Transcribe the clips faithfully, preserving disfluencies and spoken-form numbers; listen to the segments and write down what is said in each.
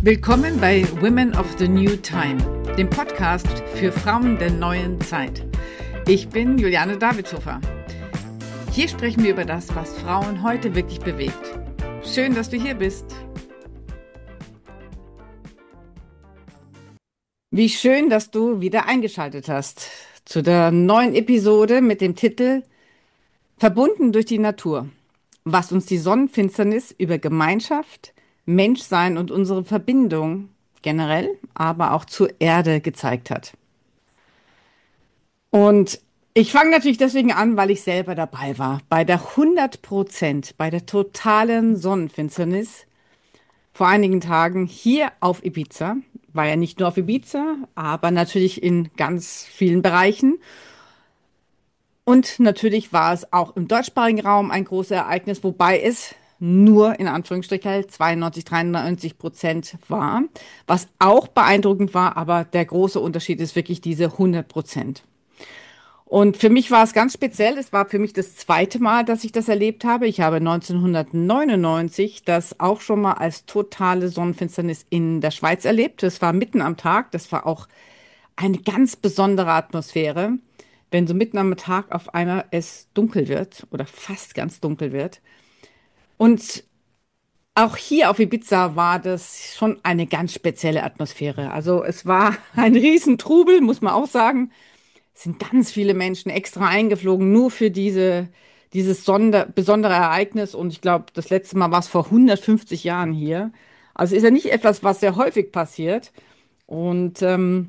Willkommen bei Women of the New Time, dem Podcast für Frauen der neuen Zeit. Ich bin Juliane Davidshofer. Hier sprechen wir über das, was Frauen heute wirklich bewegt. Schön, dass du hier bist. Wie schön, dass du wieder eingeschaltet hast zu der neuen Episode mit dem Titel Verbunden durch die Natur, was uns die Sonnenfinsternis über Gemeinschaft, Menschsein und unsere Verbindung generell, aber auch zur Erde gezeigt hat. Und ich fange natürlich deswegen an, weil ich selber dabei war, bei der hundert Prozent, bei der totalen Sonnenfinsternis vor einigen Tagen hier auf Ibiza. War ja nicht nur auf Ibiza, aber natürlich in ganz vielen Bereichen. Und natürlich war es auch im deutschsprachigen Raum ein großes Ereignis, wobei es nur in Anführungsstrichen zweiundneunzig, dreiundneunzig Prozent war, was auch beeindruckend war, aber der große Unterschied ist wirklich diese hundert Prozent. Und für mich war es ganz speziell. Es war für mich das zweite Mal, dass ich das erlebt habe. Ich habe neunzehnhundertneunundneunzig das auch schon mal als totale Sonnenfinsternis in der Schweiz erlebt. Das war mitten am Tag. Das war auch eine ganz besondere Atmosphäre, wenn so mitten am Tag auf einmal es dunkel wird oder fast ganz dunkel wird. Und auch hier auf Ibiza war das schon eine ganz spezielle Atmosphäre. Also es war ein Riesentrubel, muss man auch sagen. Es sind ganz viele Menschen extra eingeflogen, nur für diese, dieses Sonder, besondere Ereignis. Und ich glaube, das letzte Mal war es vor hundertfünfzig Jahren hier. Also ist ja nicht etwas, was sehr häufig passiert. Und ähm,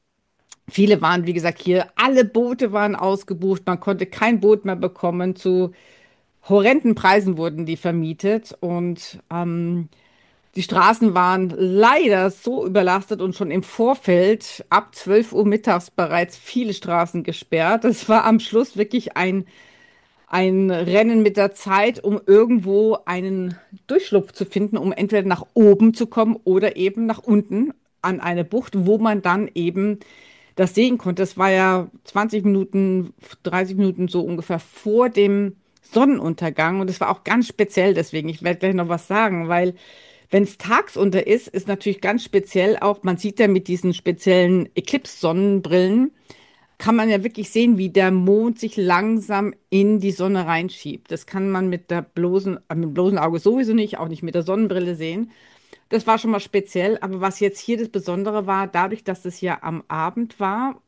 viele waren, wie gesagt, hier. Alle Boote waren ausgebucht. Man konnte kein Boot mehr bekommen. Zu horrenden Preisen wurden die vermietet. Und ähm, die Straßen waren leider so überlastet und schon im Vorfeld ab zwölf Uhr mittags bereits viele Straßen gesperrt. Es war am Schluss wirklich ein, ein Rennen mit der Zeit, um irgendwo einen Durchschlupf zu finden, um entweder nach oben zu kommen oder eben nach unten an eine Bucht, wo man dann eben das sehen konnte. Es war ja zwanzig Minuten, dreißig Minuten so ungefähr vor dem Sonnenuntergang und es war auch ganz speziell deswegen. Ich werde gleich noch was sagen, weil wenn es tagsunter ist, ist natürlich ganz speziell auch, man sieht ja mit diesen speziellen Eclipse-Sonnenbrillen, kann man ja wirklich sehen, wie der Mond sich langsam in die Sonne reinschiebt. Das kann man mit der bloßen, äh, mit dem bloßen Auge sowieso nicht, auch nicht mit der Sonnenbrille sehen. Das war schon mal speziell, aber was jetzt hier das Besondere war, dadurch, dass es ja am Abend war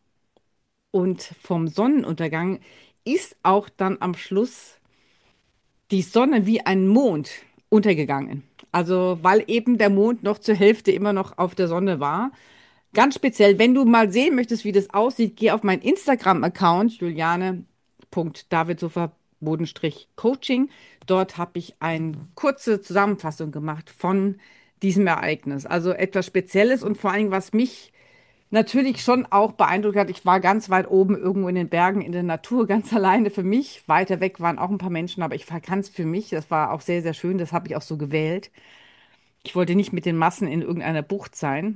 und vom Sonnenuntergang, ist auch dann am Schluss die Sonne wie ein Mond untergegangen. Also, weil eben der Mond noch zur Hälfte immer noch auf der Sonne war. Ganz speziell, wenn du mal sehen möchtest, wie das aussieht, geh auf meinen Instagram-Account, juliane.davidshofer-coaching. Dort habe ich eine kurze Zusammenfassung gemacht von diesem Ereignis. Also etwas Spezielles und vor allem, was mich natürlich schon auch beeindruckt hat. Ich war ganz weit oben irgendwo in den Bergen in der Natur, ganz alleine für mich. Weiter weg waren auch ein paar Menschen, aber ich war ganz für mich. Das war auch sehr, sehr schön. Das habe ich auch so gewählt. Ich wollte nicht mit den Massen in irgendeiner Bucht sein.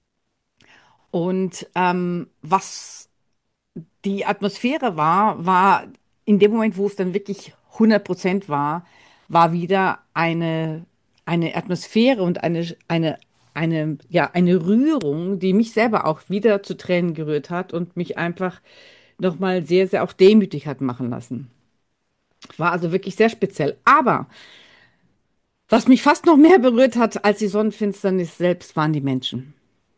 Und ähm, was die Atmosphäre war, war in dem Moment, wo es dann wirklich hundert Prozent war, war wieder eine, eine Atmosphäre und eine, eine, eine, ja, eine Rührung, die mich selber auch wieder zu Tränen gerührt hat und mich einfach nochmal sehr, sehr auch demütig hat machen lassen. War also wirklich sehr speziell. Aber was mich fast noch mehr berührt hat als die Sonnenfinsternis selbst, waren die Menschen.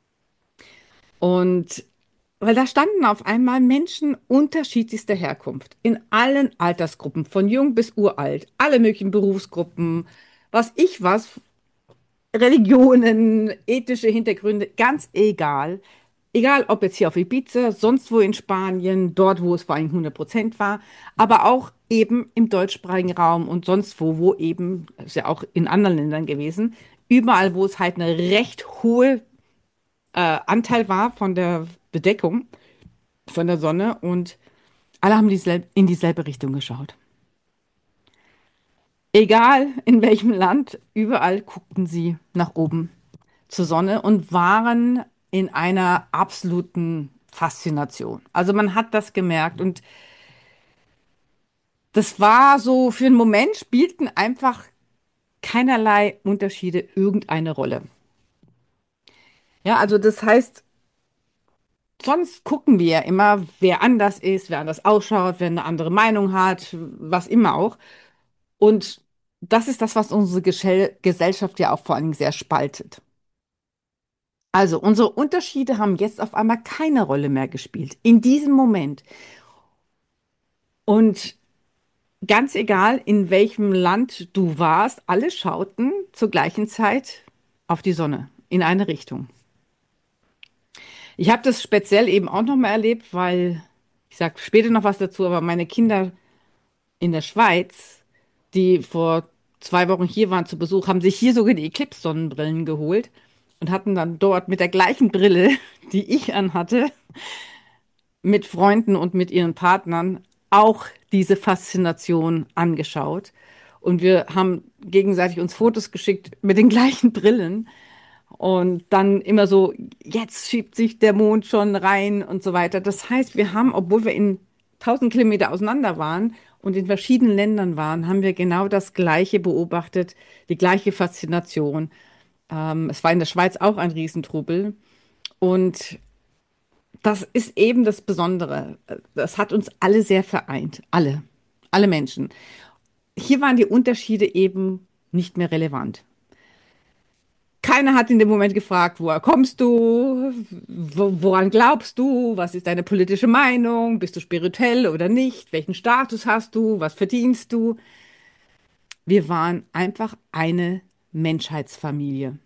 Und weil da standen auf einmal Menschen unterschiedlichster Herkunft, in allen Altersgruppen, von jung bis uralt, alle möglichen Berufsgruppen, was ich was, Religionen, ethnische Hintergründe, ganz egal. Egal, ob jetzt hier auf Ibiza, sonst wo in Spanien, dort, wo es vor allem hundert Prozent war, aber auch eben im deutschsprachigen Raum und sonst wo, wo eben, ist ja auch in anderen Ländern gewesen, überall, wo es halt eine recht hohe äh, Anteil war von der Bedeckung von der Sonne und alle haben dieselbe, in dieselbe Richtung geschaut. Egal in welchem Land, überall guckten sie nach oben zur Sonne und waren in einer absoluten Faszination. Also man hat das gemerkt und das war so, für einen Moment spielten einfach keinerlei Unterschiede irgendeine Rolle. Ja, also das heißt, sonst gucken wir ja immer, wer anders ist, wer anders ausschaut, wer eine andere Meinung hat, was immer auch. Und das ist das, was unsere Geschell Gesellschaft ja auch vor allen Dingen sehr spaltet. Also unsere Unterschiede haben jetzt auf einmal keine Rolle mehr gespielt, in diesem Moment. Und ganz egal, in welchem Land du warst, alle schauten zur gleichen Zeit auf die Sonne, in eine Richtung. Ich habe das speziell eben auch nochmal erlebt, weil, ich sage später noch was dazu, aber meine Kinder in der Schweiz, die vor zwei Wochen hier waren zu Besuch, haben sich hier sogar die Eclipse-Sonnenbrillen geholt und hatten dann dort mit der gleichen Brille, die ich anhatte, mit Freunden und mit ihren Partnern auch diese Faszination angeschaut. Und wir haben gegenseitig uns Fotos geschickt mit den gleichen Brillen. Und dann immer so, jetzt schiebt sich der Mond schon rein und so weiter. Das heißt, wir haben, obwohl wir in tausend Kilometer auseinander waren und in verschiedenen Ländern waren, haben wir genau das Gleiche beobachtet, die gleiche Faszination. Ähm, es war in der Schweiz auch ein Riesentrubel. Und das ist eben das Besondere. Das hat uns alle sehr vereint. Alle. Alle Menschen. Hier waren die Unterschiede eben nicht mehr relevant. Keiner hat in dem Moment gefragt, woher kommst du, wo, woran glaubst du, was ist deine politische Meinung, bist du spirituell oder nicht, welchen Status hast du, was verdienst du. Wir waren einfach eine Menschheitsfamilie.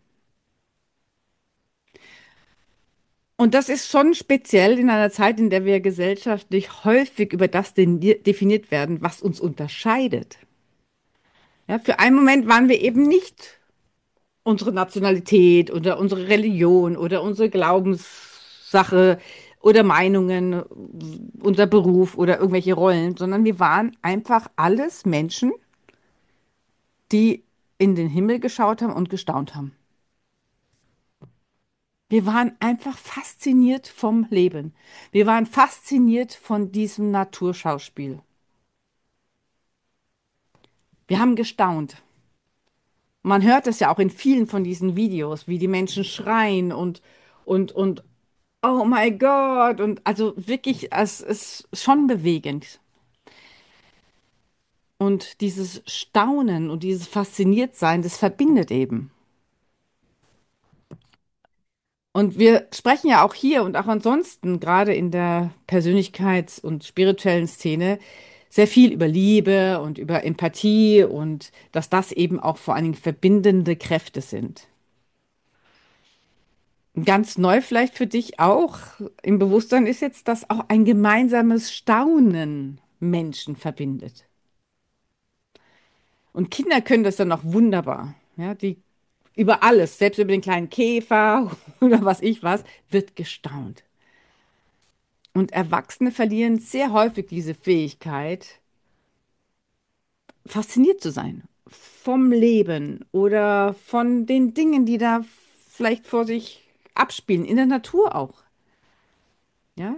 Und das ist schon speziell in einer Zeit, in der wir gesellschaftlich häufig über das deni- definiert werden, was uns unterscheidet. Ja, für einen Moment waren wir eben nicht unsere Nationalität oder unsere Religion oder unsere Glaubenssache oder Meinungen, unser Beruf oder irgendwelche Rollen, sondern wir waren einfach alles Menschen, die in den Himmel geschaut haben und gestaunt haben. Wir waren einfach fasziniert vom Leben. Wir waren fasziniert von diesem Naturschauspiel. Wir haben gestaunt. Man hört es ja auch in vielen von diesen Videos, wie die Menschen schreien und, und, und, oh mein Gott. Und also wirklich, es ist schon bewegend. Und dieses Staunen und dieses Fasziniertsein, das verbindet eben. Und wir sprechen ja auch hier und auch ansonsten, gerade in der Persönlichkeits- und spirituellen Szene, sehr viel über Liebe und über Empathie und dass das eben auch vor allen Dingen verbindende Kräfte sind. Ganz neu vielleicht für dich auch im Bewusstsein ist jetzt, dass auch ein gemeinsames Staunen Menschen verbindet. Und Kinder können das dann auch wunderbar. Ja, die über alles, selbst über den kleinen Käfer oder was ich was, wird gestaunt. Und Erwachsene verlieren sehr häufig diese Fähigkeit, fasziniert zu sein vom Leben oder von den Dingen, die da vielleicht vor sich abspielen, in der Natur auch. Ja?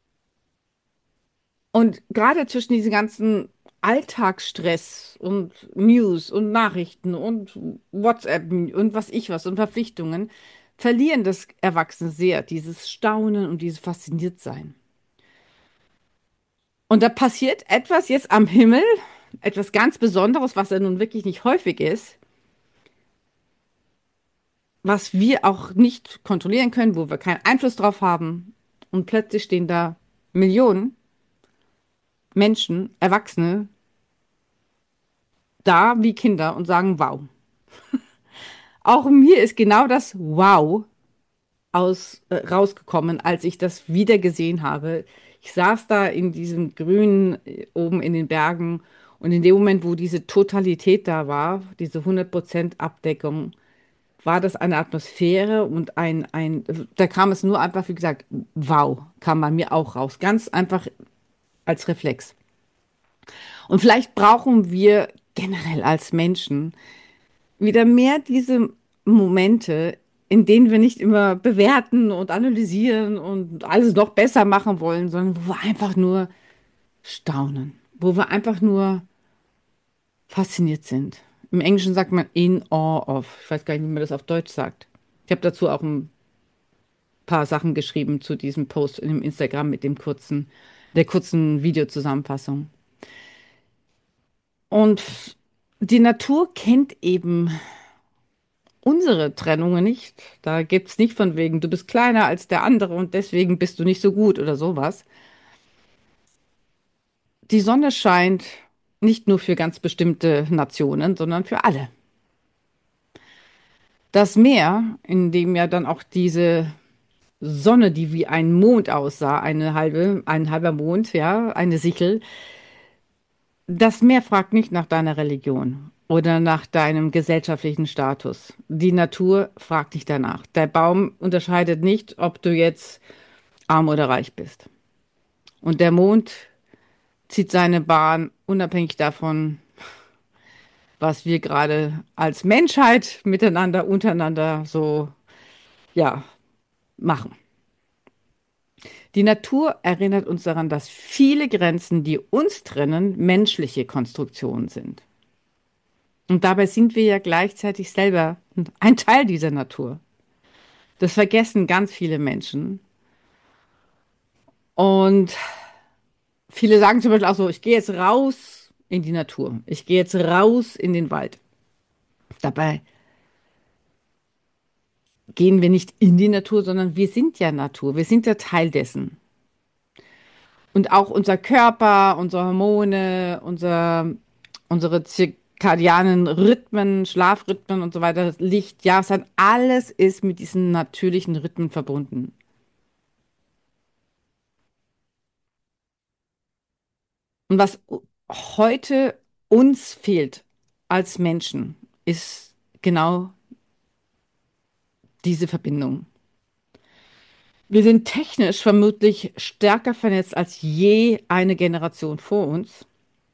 Und gerade zwischen diesem ganzen Alltagsstress und News und Nachrichten und WhatsApp und was ich was und Verpflichtungen, verlieren das Erwachsene sehr, dieses Staunen und dieses Fasziniertsein. Und da passiert etwas jetzt am Himmel, etwas ganz Besonderes, was ja nun wirklich nicht häufig ist, was wir auch nicht kontrollieren können, wo wir keinen Einfluss drauf haben. Und plötzlich stehen da Millionen Menschen, Erwachsene, da wie Kinder und sagen Wow. Auch mir ist genau das Wow aus, äh, rausgekommen, als ich das wieder gesehen habe. Ich saß da in diesem Grün äh, oben in den Bergen und in dem Moment, wo diese Totalität da war, diese hundert Prozent Abdeckung, war das eine Atmosphäre und ein, ein, da kam es nur einfach, wie gesagt, wow, kam bei mir auch raus. Ganz einfach als Reflex. Und vielleicht brauchen wir generell als Menschen wieder mehr diese Momente, in denen wir nicht immer bewerten und analysieren und alles noch besser machen wollen, sondern wo wir einfach nur staunen, wo wir einfach nur fasziniert sind. Im Englischen sagt man in awe of. Ich weiß gar nicht, wie man das auf Deutsch sagt. Ich habe dazu auch ein paar Sachen geschrieben zu diesem Post in dem Instagram mit dem kurzen, der kurzen Videozusammenfassung. Und die Natur kennt eben unsere Trennungen nicht. Da gibt es nicht von wegen, du bist kleiner als der andere und deswegen bist du nicht so gut oder sowas. Die Sonne scheint nicht nur für ganz bestimmte Nationen, sondern für alle. Das Meer, in dem ja dann auch diese Sonne, die wie ein Mond aussah, eine halbe, ein halber Mond, ja, eine Sichel, das Meer fragt nicht nach deiner Religion oder nach deinem gesellschaftlichen Status. Die Natur fragt nicht danach. Der Baum unterscheidet nicht, ob du jetzt arm oder reich bist. Und der Mond zieht seine Bahn unabhängig davon, was wir gerade als Menschheit miteinander, untereinander so, ja, machen. Die Natur erinnert uns daran, dass viele Grenzen, die uns trennen, menschliche Konstruktionen sind. Und dabei sind wir ja gleichzeitig selber ein Teil dieser Natur. Das vergessen ganz viele Menschen. Und viele sagen zum Beispiel auch so, ich gehe jetzt raus in die Natur. Ich gehe jetzt raus in den Wald. Dabei gehen wir nicht in die Natur, sondern wir sind ja Natur. Wir sind ja Teil dessen. Und auch unser Körper, unsere Hormone, unser, unsere zirkadianen Rhythmen, Schlafrhythmen und so weiter, Licht, Jahreszeit, alles ist mit diesen natürlichen Rhythmen verbunden. Und was heute uns fehlt als Menschen, ist genau diese Verbindung. Wir sind technisch vermutlich stärker vernetzt als je eine Generation vor uns.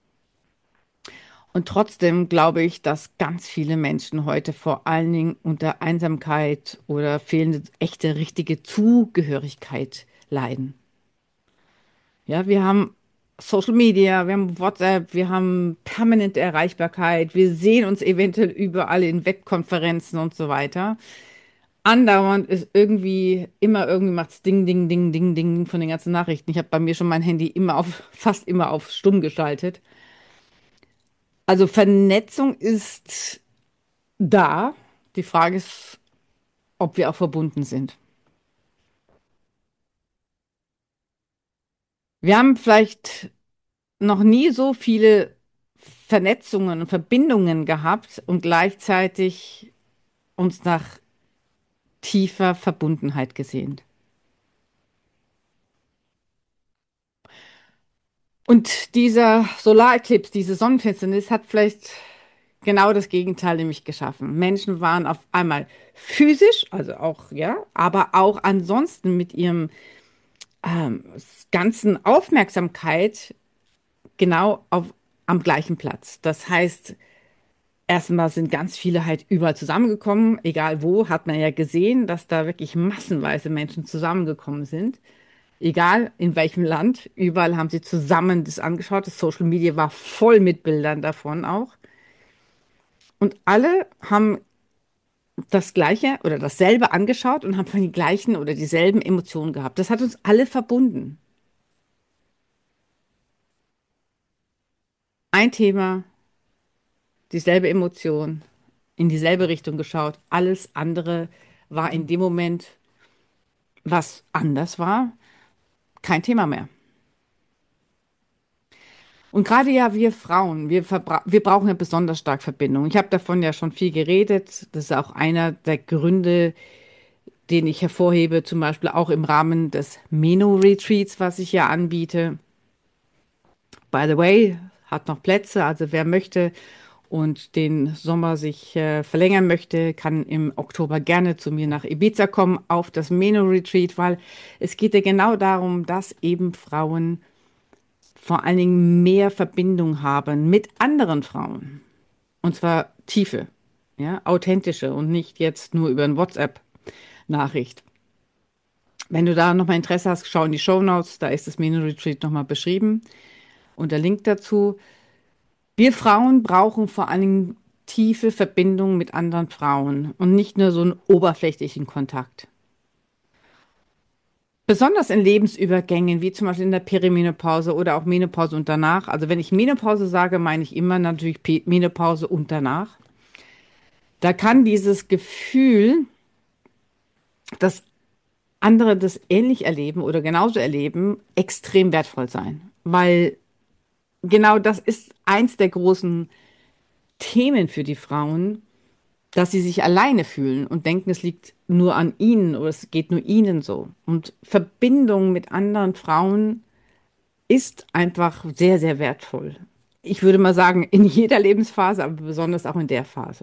Und trotzdem glaube ich, dass ganz viele Menschen heute vor allen Dingen unter Einsamkeit oder fehlende echte, richtige Zugehörigkeit leiden. Ja, wir haben Social Media, wir haben WhatsApp, wir haben permanente Erreichbarkeit, wir sehen uns eventuell überall in Webkonferenzen und so weiter. Andauernd ist irgendwie, immer irgendwie macht's Ding, Ding, Ding, Ding, Ding von den ganzen Nachrichten. Ich habe bei mir schon mein Handy immer auf, fast immer auf stumm geschaltet. Also Vernetzung ist da. Die Frage ist, ob wir auch verbunden sind. Wir haben vielleicht noch nie so viele Vernetzungen und Verbindungen gehabt und gleichzeitig uns nach tiefer Verbundenheit gesehnt. Und dieser Solareklipse, diese Sonnenfinsternis hat vielleicht genau das Gegenteil nämlich geschaffen. Menschen waren auf einmal physisch, also auch, ja, aber auch ansonsten mit ihrem ähm, ganzen Aufmerksamkeit genau auf, am gleichen Platz. Das heißt, erstmal sind ganz viele halt überall zusammengekommen, egal wo, hat man ja gesehen, dass da wirklich massenweise Menschen zusammengekommen sind. Egal in welchem Land, überall haben sie zusammen das angeschaut. Das Social Media war voll mit Bildern davon auch. Und alle haben das Gleiche oder dasselbe angeschaut und haben von die gleichen oder dieselben Emotionen gehabt. Das hat uns alle verbunden. Ein Thema, dieselbe Emotion, in dieselbe Richtung geschaut. Alles andere war in dem Moment, was anders war, kein Thema mehr. Und gerade ja wir Frauen, wir, verbra- wir brauchen ja besonders stark Verbindung. Ich habe davon ja schon viel geredet. Das ist auch einer der Gründe, den ich hervorhebe, zum Beispiel auch im Rahmen des Meno-Retreats, was ich ja anbiete. By the way, hat noch Plätze, also wer möchte und den Sommer sich äh, verlängern möchte, kann im Oktober gerne zu mir nach Ibiza kommen auf das Meno-Retreat, weil es geht ja genau darum, dass eben Frauen vor allen Dingen mehr Verbindung haben mit anderen Frauen. Und zwar tiefe, ja, authentische und nicht jetzt nur über ein WhatsApp-Nachricht. Wenn du da nochmal Interesse hast, schau in die Show Notes, da ist das Mini-Retreat nochmal beschrieben und der Link dazu. Wir Frauen brauchen vor allen Dingen tiefe Verbindung mit anderen Frauen und nicht nur so einen oberflächlichen Kontakt. Besonders in Lebensübergängen, wie zum Beispiel in der Perimenopause oder auch Menopause und danach. Also wenn ich Menopause sage, meine ich immer natürlich Pe Menopause und danach. Da kann dieses Gefühl, dass andere das ähnlich erleben oder genauso erleben, extrem wertvoll sein. Weil genau das ist eins der großen Themen für die Frauen, dass sie sich alleine fühlen und denken, es liegt nur an ihnen oder es geht nur ihnen so. Und Verbindung mit anderen Frauen ist einfach sehr, sehr wertvoll. Ich würde mal sagen, in jeder Lebensphase, aber besonders auch in der Phase.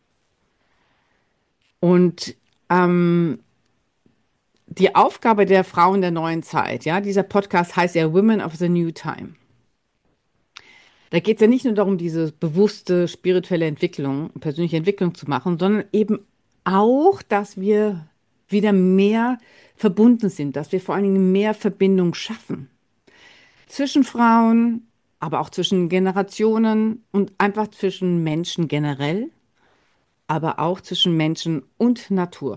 Und ähm, die Aufgabe der Frauen der neuen Zeit, ja, dieser Podcast heißt ja Women of the New Time. Da geht es ja nicht nur darum, diese bewusste spirituelle Entwicklung, persönliche Entwicklung zu machen, sondern eben auch, dass wir wieder mehr verbunden sind, dass wir vor allen Dingen mehr Verbindung schaffen zwischen Frauen, aber auch zwischen Generationen und einfach zwischen Menschen generell, aber auch zwischen Menschen und Natur.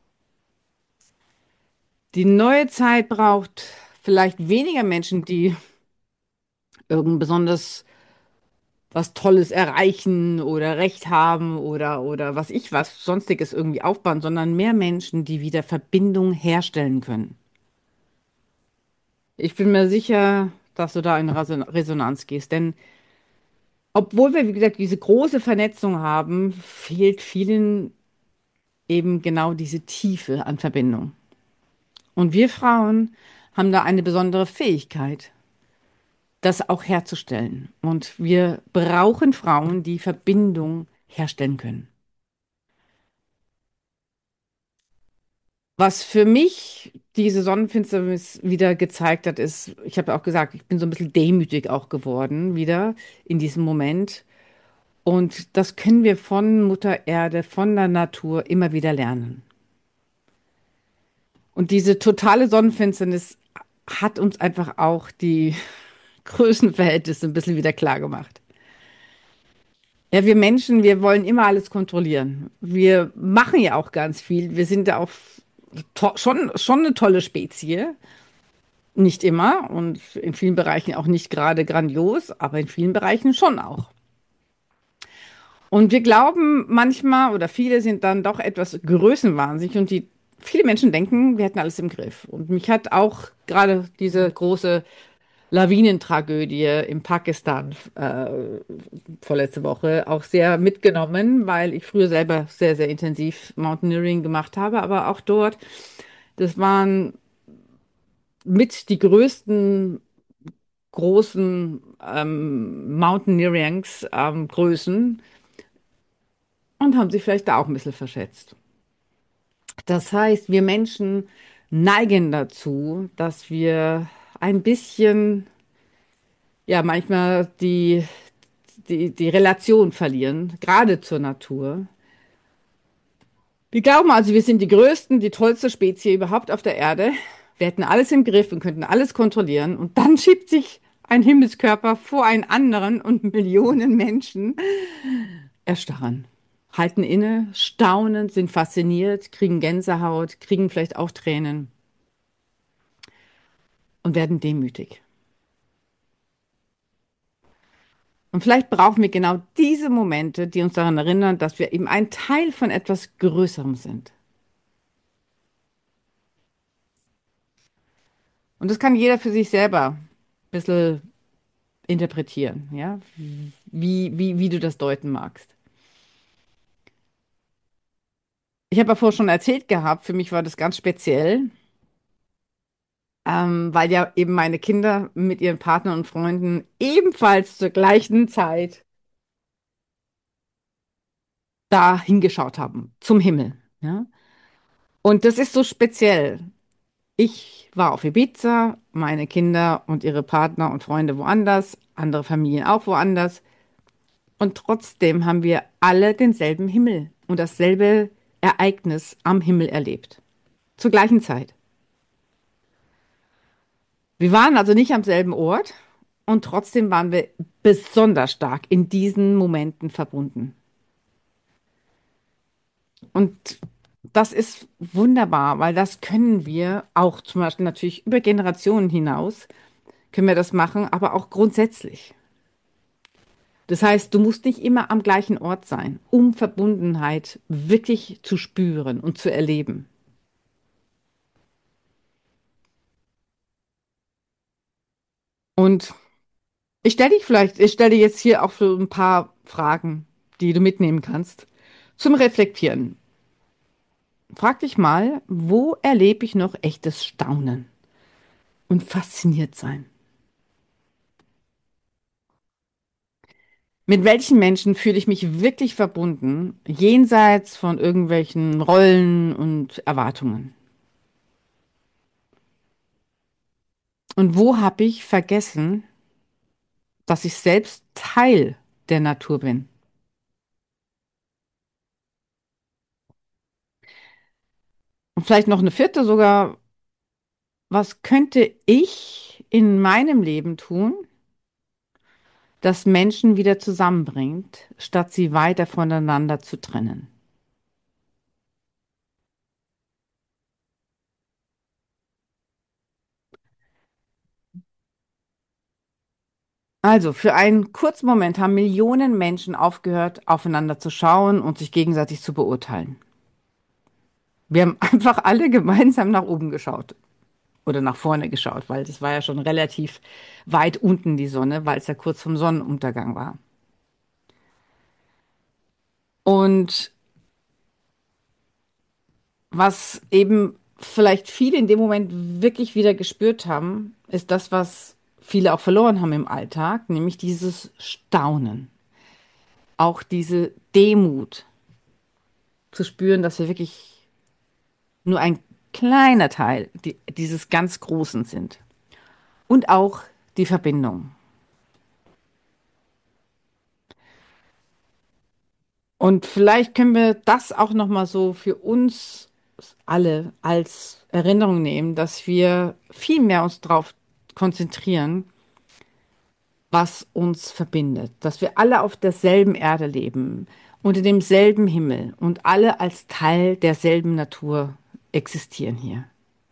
Die neue Zeit braucht vielleicht weniger Menschen, die irgend besonders was Tolles erreichen oder Recht haben oder, oder was ich was, Sonstiges irgendwie aufbauen, sondern mehr Menschen, die wieder Verbindung herstellen können. Ich bin mir sicher, dass du da in Reson- Resonanz gehst, denn obwohl wir, wie gesagt, diese große Vernetzung haben, fehlt vielen eben genau diese Tiefe an Verbindung. Und wir Frauen haben da eine besondere Fähigkeit, das auch herzustellen. Und wir brauchen Frauen, die Verbindung herstellen können. Was für mich diese Sonnenfinsternis wieder gezeigt hat, ist, ich habe ja auch gesagt, ich bin so ein bisschen demütig auch geworden wieder in diesem Moment. Und das können wir von Mutter Erde, von der Natur immer wieder lernen. Und diese totale Sonnenfinsternis hat uns einfach auch die Größenverhältnisse ein bisschen wieder klar gemacht. Ja, wir Menschen, wir wollen immer alles kontrollieren. Wir machen ja auch ganz viel. Wir sind ja auch to schon, schon eine tolle Spezie. Nicht immer und in vielen Bereichen auch nicht gerade grandios, aber in vielen Bereichen schon auch. Und wir glauben manchmal oder viele sind dann doch etwas größenwahnsinnig und die viele Menschen denken, wir hätten alles im Griff. Und mich hat auch gerade diese große Lawinentragödie in Pakistan äh, vorletzte Woche auch sehr mitgenommen, weil ich früher selber sehr, sehr intensiv Mountaineering gemacht habe, aber auch dort, das waren mit die größten großen ähm, Mountaineerings ähm, Größen und haben sich vielleicht da auch ein bisschen verschätzt. Das heißt, wir Menschen neigen dazu, dass wir ein bisschen, ja, manchmal die, die, die Relation verlieren, gerade zur Natur. Wir glauben also, wir sind die größten, die tollste Spezie überhaupt auf der Erde. Wir hätten alles im Griff und könnten alles kontrollieren. Und dann schiebt sich ein Himmelskörper vor einen anderen und Millionen Menschen erstarren, halten inne, staunen, sind fasziniert, kriegen Gänsehaut, kriegen vielleicht auch Tränen und werden demütig. Und vielleicht brauchen wir genau diese Momente, die uns daran erinnern, dass wir eben ein Teil von etwas Größerem sind. Und das kann jeder für sich selber ein bisschen interpretieren, ja, wie, wie, wie du das deuten magst. Ich habe ja vorher schon erzählt gehabt, für mich war das ganz speziell, ähm, weil ja eben meine Kinder mit ihren Partnern und Freunden ebenfalls zur gleichen Zeit da hingeschaut haben, zum Himmel. Ja? Und das ist so speziell. Ich war auf Ibiza, meine Kinder und ihre Partner und Freunde woanders, andere Familien auch woanders. Und trotzdem haben wir alle denselben Himmel und dasselbe Ereignis am Himmel erlebt. Zur gleichen Zeit. Wir waren also nicht am selben Ort und trotzdem waren wir besonders stark in diesen Momenten verbunden. Und das ist wunderbar, weil das können wir auch zum Beispiel natürlich über Generationen hinaus, können wir das machen, aber auch grundsätzlich. Das heißt, du musst nicht immer am gleichen Ort sein, um Verbundenheit wirklich zu spüren und zu erleben. Und ich stelle dich vielleicht, ich stelle dir jetzt hier auch so ein paar Fragen, die du mitnehmen kannst, zum Reflektieren. Frag dich mal, wo erlebe ich noch echtes Staunen und fasziniert sein? Mit welchen Menschen fühle ich mich wirklich verbunden, jenseits von irgendwelchen Rollen und Erwartungen? Und wo habe ich vergessen, dass ich selbst Teil der Natur bin? Und vielleicht noch eine vierte sogar, was könnte ich in meinem Leben tun, das Menschen wieder zusammenbringt, statt sie weiter voneinander zu trennen? Also, für einen kurzen Moment haben Millionen Menschen aufgehört, aufeinander zu schauen und sich gegenseitig zu beurteilen. Wir haben einfach alle gemeinsam nach oben geschaut oder nach vorne geschaut, weil das war ja schon relativ weit unten die Sonne, weil es ja kurz vom Sonnenuntergang war. Und was eben vielleicht viele in dem Moment wirklich wieder gespürt haben, ist das, was viele auch verloren haben im Alltag, nämlich dieses Staunen, auch diese Demut zu spüren, dass wir wirklich nur ein kleiner Teil die, dieses ganz Großen sind. Und auch die Verbindung. Und vielleicht können wir das auch noch mal so für uns alle als Erinnerung nehmen, dass wir viel mehr uns darauf konzentrieren, was uns verbindet, dass wir alle auf derselben Erde leben, unter demselben Himmel und alle als Teil derselben Natur existieren hier.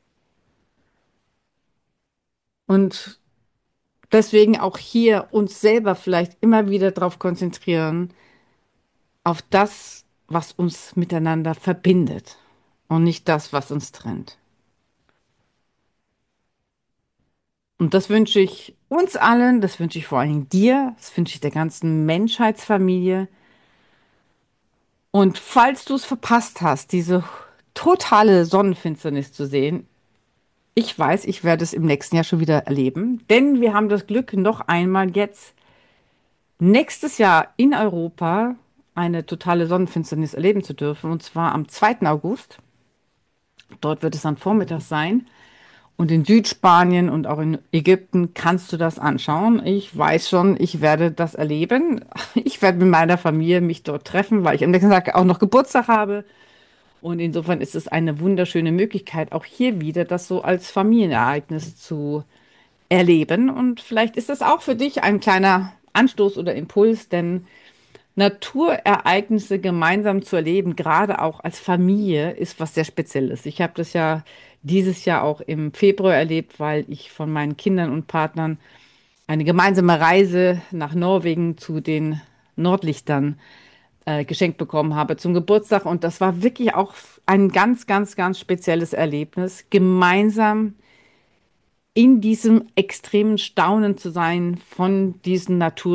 Und deswegen auch hier uns selber vielleicht immer wieder darauf konzentrieren, auf das, was uns miteinander verbindet und nicht das, was uns trennt. Und das wünsche ich uns allen, das wünsche ich vor allem dir, das wünsche ich der ganzen Menschheitsfamilie. Und falls du es verpasst hast, diese totale Sonnenfinsternis zu sehen, ich weiß, ich werde es im nächsten Jahr schon wieder erleben, denn wir haben das Glück, noch einmal jetzt nächstes Jahr in Europa eine totale Sonnenfinsternis erleben zu dürfen, und zwar am zweiten August. Dort wird es dann vormittags sein. Und in Südspanien und auch in Ägypten kannst du das anschauen. Ich weiß schon, ich werde das erleben. Ich werde mit meiner Familie mich dort treffen, weil ich am nächsten Tag auch noch Geburtstag habe. Und insofern ist es eine wunderschöne Möglichkeit, auch hier wieder das so als Familienereignis zu erleben. Und vielleicht ist das auch für dich ein kleiner Anstoß oder Impuls, denn Naturereignisse gemeinsam zu erleben, gerade auch als Familie, ist was sehr Spezielles. Ich habe das ja dieses Jahr auch im Februar erlebt, weil ich von meinen Kindern und Partnern eine gemeinsame Reise nach Norwegen zu den Nordlichtern äh, geschenkt bekommen habe zum Geburtstag. Und das war wirklich auch ein ganz, ganz, ganz spezielles Erlebnis, gemeinsam in diesem extremen Staunen zu sein von diesen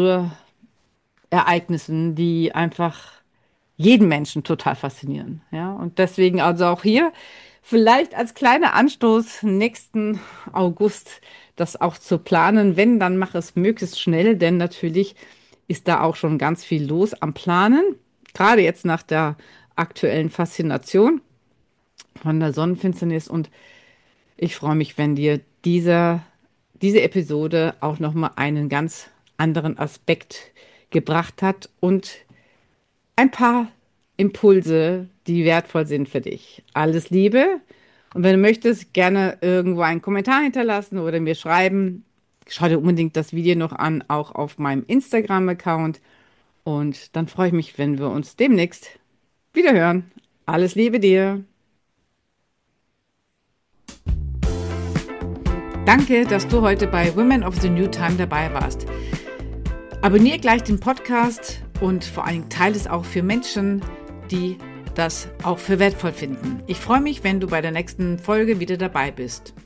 Naturereignissen, die einfach jeden Menschen total faszinieren. Ja, und deswegen also auch hier vielleicht als kleiner Anstoß nächsten August das auch zu planen. Wenn, dann mach es möglichst schnell, denn natürlich ist da auch schon ganz viel los am Planen. Gerade jetzt nach der aktuellen Faszination von der Sonnenfinsternis. Und ich freue mich, wenn dir dieser, diese Episode auch nochmal einen ganz anderen Aspekt gebracht hat und ein paar Impulse, die wertvoll sind für dich. Alles Liebe. Und wenn du möchtest, gerne irgendwo einen Kommentar hinterlassen oder mir schreiben. Schau dir unbedingt das Video noch an, auch auf meinem Instagram-Account. Und dann freue ich mich, wenn wir uns demnächst wieder hören. Alles Liebe dir. Danke, dass du heute bei Women of the New Time dabei warst. Abonniere gleich den Podcast und vor allem teile es auch für Menschen, die das auch für wertvoll finden. Ich freue mich, wenn du bei der nächsten Folge wieder dabei bist.